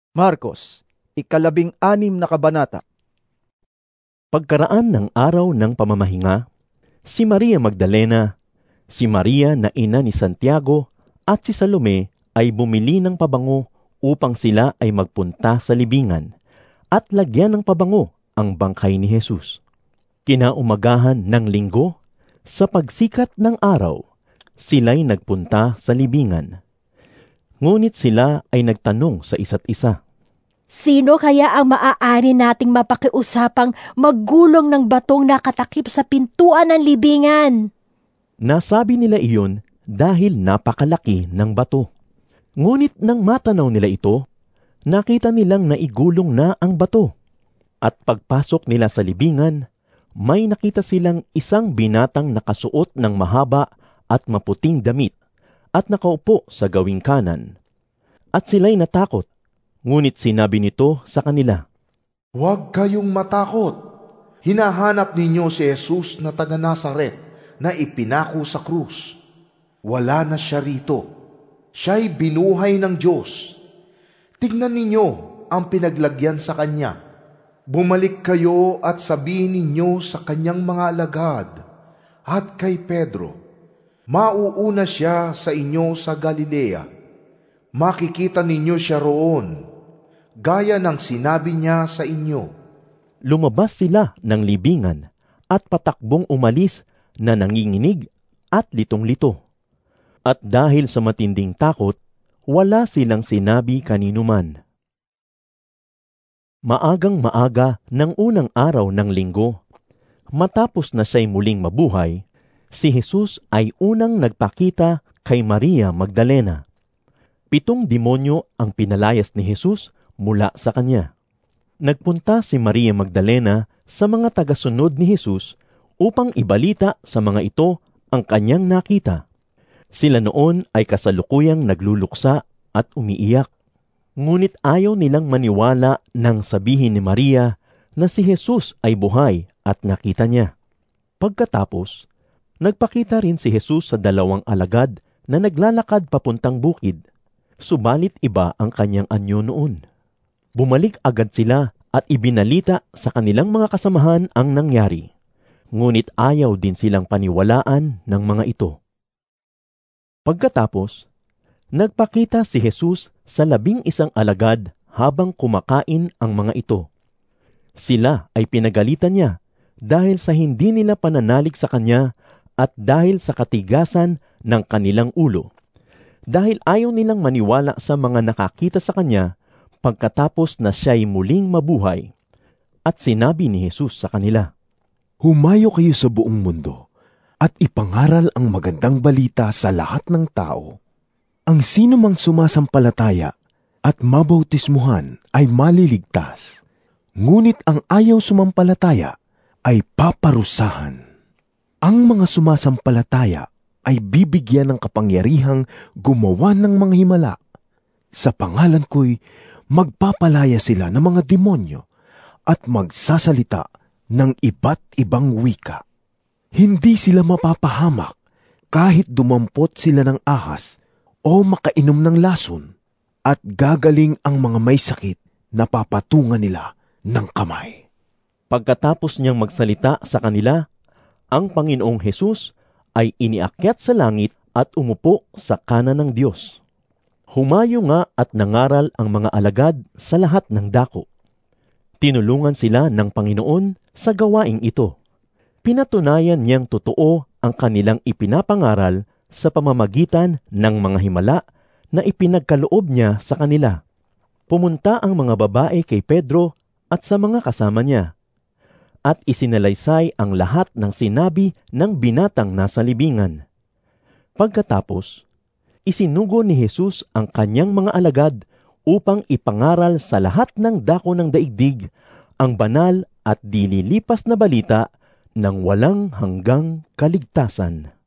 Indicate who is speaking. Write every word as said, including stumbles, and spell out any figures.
Speaker 1: Marcos, ikalabing anim na kabanata.
Speaker 2: Pagkaraan ng araw ng pamamahinga, si Maria Magdalena, si Maria na ina ni Santiago at si Salome ay bumili ng pabango upang sila ay magpunta sa libingan at lagyan ng pabango ang bangkay ni Jesus. Kinaumagahan ng linggo, sa pagsikat ng araw, sila'y nagpunta sa libingan. Ngunit sila ay nagtanong sa isa't isa,
Speaker 3: "Sino kaya ang maaari nating mapakiusapang maggulong ng batong nakatakip sa pintuan ng libingan?"
Speaker 2: Nasabi nila iyon dahil napakalaki ng bato. Ngunit nang matanaw nila ito, nakita nilang naigulong na ang bato. At pagpasok nila sa libingan, may nakita silang isang binatang nakasuot ng mahaba at maputing damit at nakaupo sa gawing kanan. At sila'y natakot. Ngunit sinabi nito sa kanila,
Speaker 4: "Huwag kayong matakot. Hinahanap ninyo si Jesus na taga Nazaret na ipinako sa krus. Wala na siya rito. Siya'y binuhay ng Diyos. Tignan ninyo ang pinaglagyan sa Kanya. Bumalik kayo at sabihin ninyo sa Kanyang mga alagad at kay Pedro, mauuna siya sa inyo sa Galilea. Makikita ninyo siya roon, gaya ng sinabi niya sa inyo."
Speaker 2: Lumabas sila ng libingan at patakbong umalis na nanginginig at litong-lito. At dahil sa matinding takot, wala silang sinabi kaninuman. Maagang maaga ng unang araw ng linggo, matapos na siya'y muling mabuhay, si Jesus ay unang nagpakita kay Maria Magdalena. Pitong demonyo ang pinalayas ni Jesus mula sa kanya. Nagpunta si Maria Magdalena sa mga tagasunod ni Jesus upang ibalita sa mga ito ang kanyang nakita. Sila noon ay kasalukuyang nagluluksa at umiiyak. Ngunit ayaw nilang maniwala nang sabihin ni Maria na si Jesus ay buhay at nakita niya. Pagkatapos, nagpakita rin si Jesus sa dalawang alagad na naglalakad papuntang bukid. Subalit iba ang kanyang anyo noon. Bumalik agad sila at ibinalita sa kanilang mga kasamahan ang nangyari. Ngunit ayaw din silang paniwalaan ng mga ito. Pagkatapos, nagpakita si Jesus sa labing isang alagad habang kumakain ang mga ito. Sila ay pinagalitan niya dahil sa hindi nila pananalig sa kanya at dahil sa katigasan ng kanilang ulo. Dahil ayaw nilang maniwala sa mga nakakita sa kanya pagkatapos na siya'y muling mabuhay. At sinabi ni Jesus sa kanila,
Speaker 5: "Humayo kayo sa buong mundo at ipangaral ang magandang balita sa lahat ng tao. Ang sino mang sumasampalataya at mabautismuhan ay maliligtas. Ngunit ang ayaw sumampalataya ay paparusahan. Ang mga sumasampalataya ay bibigyan ng kapangyarihang gumawa ng mga himala. Sa pangalan ko'y magpapalaya sila ng mga demonyo at magsasalita ng iba't ibang wika. Hindi sila mapapahamak kahit dumampot sila ng ahas o makainom ng lason, at gagaling ang mga may sakit na papatungan nila ng kamay."
Speaker 2: Pagkatapos niyang magsalita sa kanila, ang Panginoong Hesus ay iniakyat sa langit at umupo sa kanan ng Diyos. Humayo nga at nangaral ang mga alagad sa lahat ng dako. Tinulungan sila ng Panginoon sa gawaing ito. Pinatunayan niyang totoo ang kanilang ipinapangaral sa pamamagitan ng mga himala na ipinagkaloob niya sa kanila. Pumunta ang mga babae kay Pedro at sa mga kasama niya, at isinalaysay ang lahat ng sinabi ng binatang nasa libingan. Pagkatapos, isinugo ni Jesus ang kanyang mga alagad upang ipangaral sa lahat ng dako ng daigdig ang banal at dililipas na balita ng walang hanggang kaligtasan.